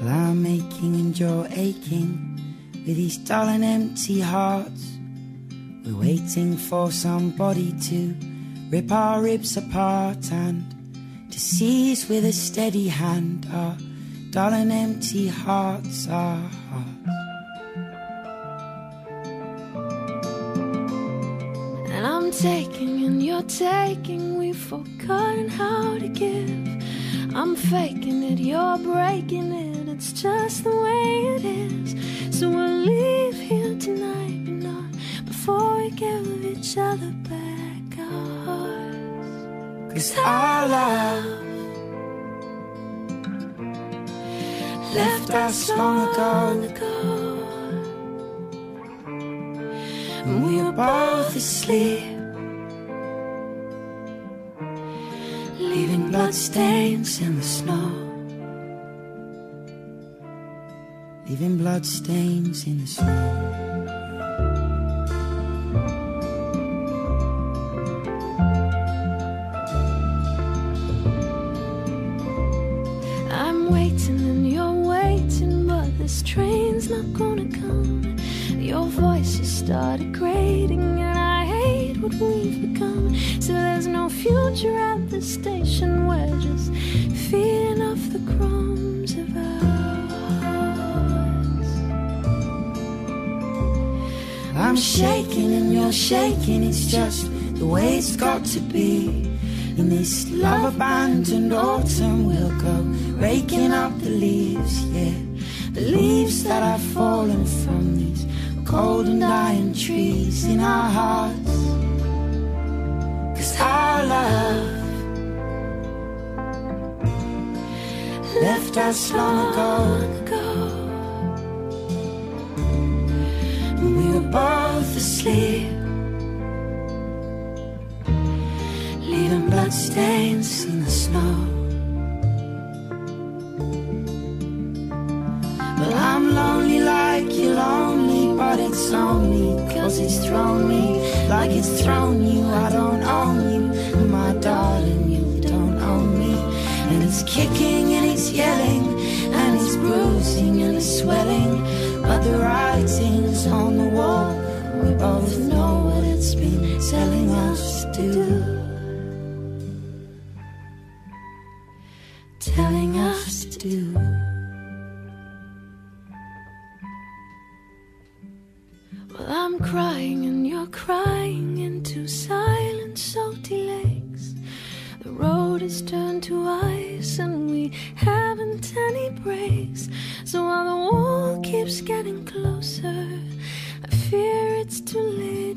Well, I'm aching and you're aching with these dull and empty hearts. We're waiting for somebody to rip our ribs apart and to seize with a steady hand our dull and empty hearts, our hearts. And I'm taking and you're taking, we've forgotten how to give. I'm faking it, you're breaking it, it's just the way it is. So we'll leave here tonight, but not before we give each other back our hearts. 'Cause our love left us long ago, and we were both asleep, leaving bloodstains in the snow. Leaving bloodstains in the snow. I'm waiting and you're waiting, but this train's not gonna come. Your voice has started grating and I hate what we've become. So there's no future at the station, we're just feeding off the crumbs of our hearts. I'm shaking and you're shaking, it's just the way it's got to be. In this love-abandoned autumn we'll go raking up the leaves, yeah. The leaves that have fallen from these cold and dying trees in our hearts. 'Cause our love left us long ago, and we were both asleep, leaving bloodstains in the snow. Well, I'm lonely like you're lonely, but it's only 'cause it's thrown me like it's thrown you. I don't own you, my darling, you don't own me. And it's kicking and it's yelling, and it's bruising and it's swelling, but the writing's on the wall. We both know what it's been telling us to do, telling us to do. Well, I'm crying and you're crying into silent salty lakes. The road is turned to ice and we haven't any brakes. So while the wall keeps getting closer, I fear it's too late.